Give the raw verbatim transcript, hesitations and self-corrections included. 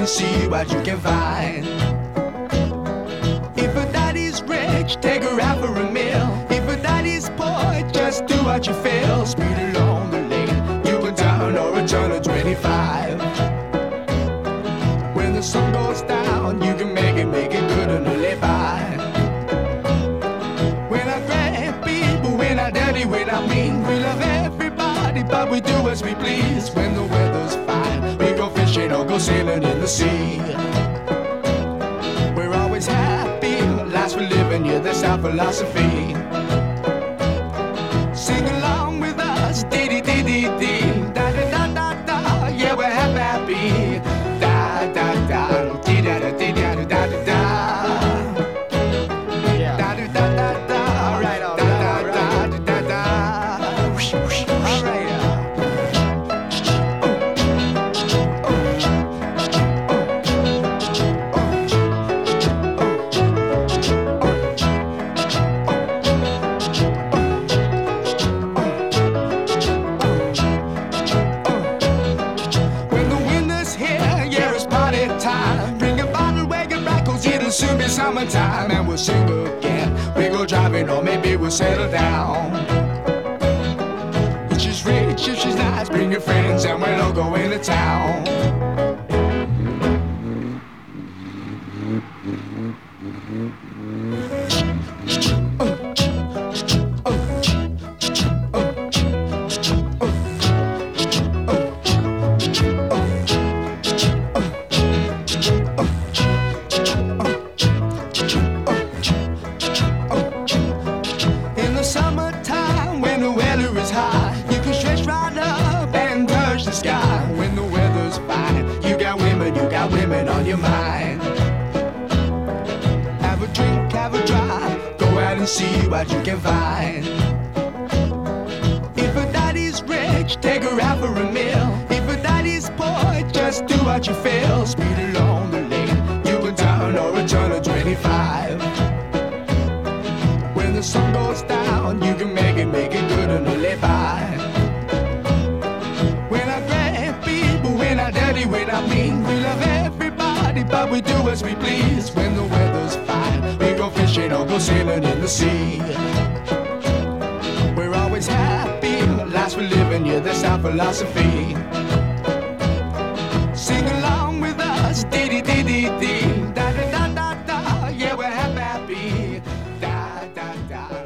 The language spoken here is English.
and see what you can find. If a daddy's rich, take her out for a meal. If a daddy's poor, just do what you feel. Speed along the lane, you can turn or a turn of twenty-five. When the sun goes down, you can make it, make it good and live by. When I grab people, when I dirty, when I mean, we love everybody, but we do as we please. When the weather's fine, we go fishing or go sailing in the sea. We're always happy, lives we live in, yeah, that's our philosophy. Sing along with us, dee dee dee dee dee, da da da da da, yeah, we're happy, happy, da da da, dee da da dee da da da da da, yeah, da da da da da, all right, all right, da da da da da, whoosh whoosh, all right. Soon be summertime and we'll sing again. We go driving or maybe we'll settle down. If she's rich, if she's nice, bring your friends and we'll all go into town. Summertime, when the weather is high, you can stretch right up and touch the sky. When the weather's fine, you got women, you got women on your mind. Have a drink, have a drive, go out and see what you can find. If a daddy's rich, take her out for a meal. If a daddy's poor, just do what you feel. Speed along the lane, you can turn or a turn of twenty-five. When the sun goes down, you can make it, make it good and live by. When I grab people, when I dirty, when I mean, we love everybody, but we do as we please. When the weather's fine, we go fishing or go sailing in the sea. We're always happy, lives we live in, yeah, that's our philosophy. Sing along with us, dee dee dee dee dee, da da da da da, yeah, we're happy, happy. Da, da, da.